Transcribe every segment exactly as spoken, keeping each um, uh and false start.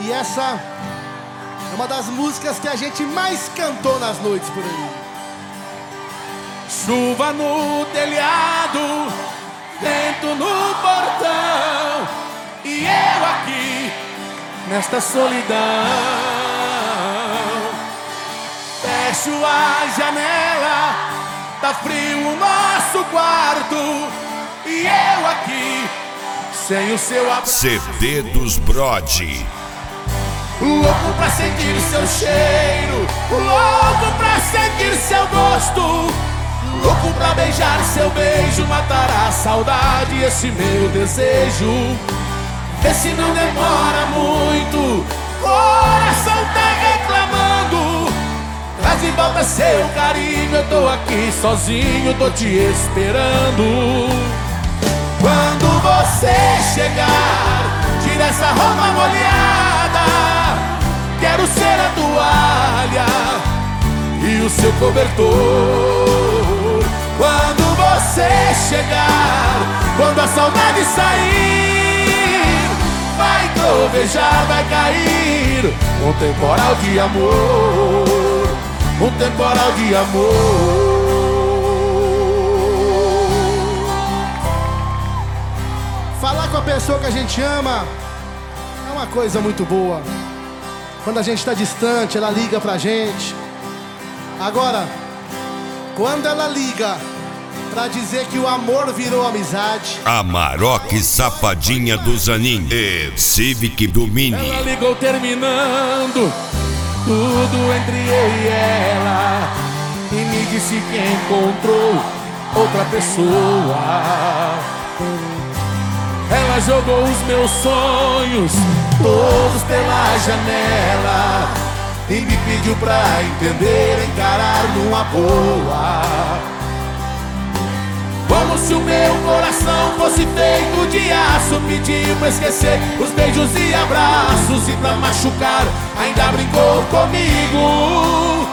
E essa é uma das músicas que a gente mais cantou nas noites por aí. Chuva no telhado, vento no portão, e eu aqui nesta solidão. Fecho a janela, tá frio o nosso quarto, e eu aqui sem o seu abraço. C D dos Brode. Louco pra sentir seu cheiro, louco pra sentir seu gosto, louco pra beijar seu beijo, matar a saudade, esse meu desejo. Vê se não demora muito, coração tá reclamando. Traz de volta seu carinho, eu tô aqui sozinho, tô te esperando. Quando você chegar, tira essa roupa molhada, quero ser a toalha e o seu cobertor. Quando você chegar, quando a saudade sair, vai trovejar, vai cair um temporal de amor, um temporal de amor. Falar com a pessoa que a gente ama é uma coisa muito boa. Quando a gente está distante, ela liga pra gente. Agora, quando ela liga pra dizer que o amor virou amizade, A Maroc Safadinha do Zanin e Civic do Mini. Ela ligou terminando tudo entre eu e ela, e me disse que encontrou outra pessoa. Ela jogou os meus sonhos todos pela janela e me pediu pra entender, encarar numa boa. Como se o meu coração fosse feito de aço, pediu pra esquecer os beijos e abraços, e pra machucar ainda brincou comigo.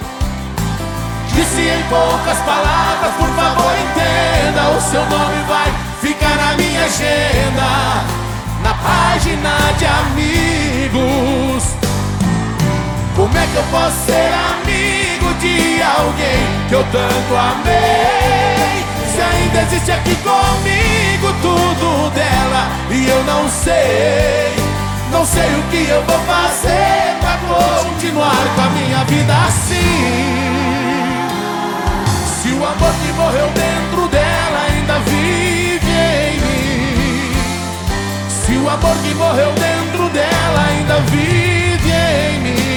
Disse em poucas palavras, por favor entenda, o seu nome vai ficar na minha agenda, na página de amigos. Como é que eu posso ser amigo de alguém que eu tanto amei, se ainda existe aqui comigo tudo dela e eu não sei? Não sei o que eu vou fazer pra continuar com a minha vida assim. Se o amor que morreu dentro dela ainda vive em mim, se o amor que morreu dentro dela ainda vive em mim.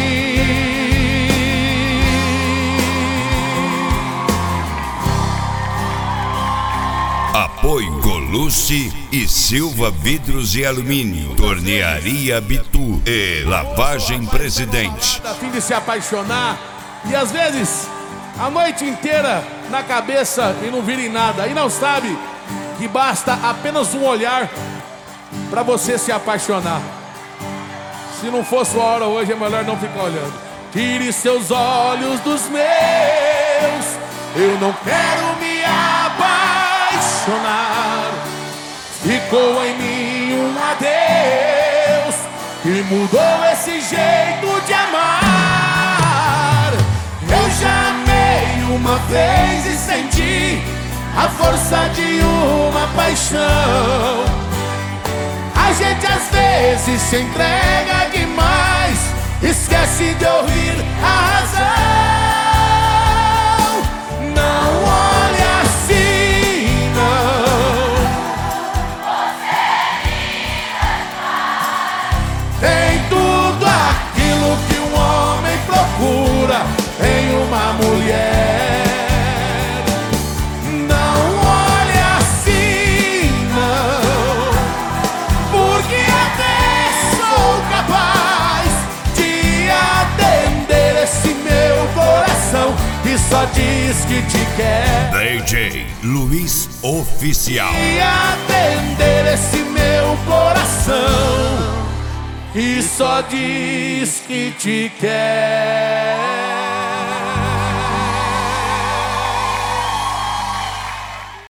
Apoio Colucci e Silva Vidros e Alumínio, Tornearia Bitu e Lavagem Presidente. A fim de se apaixonar e às vezes a noite inteira na cabeça e não vira em nada, e não sabe que basta apenas um olhar pra você se apaixonar. Se não for sua hora hoje, é melhor não ficar olhando. Tire seus olhos dos meus, eu não quero me apaixonar. Ficou em mim um adeus que mudou esse jeito de amar. Eu já amei uma vez e senti a força de uma paixão. A gente às vezes se entrega demais, esquece de ouvir a razão. Não olhe assim, não. Você tem tudo aquilo que um homem procura em uma mulher. Não olhe assim, não, porque até sou capaz de atender esse meu coração que só diz que te quer. D J Luiz Oficial. E atender esse meu coração que só diz que te quer.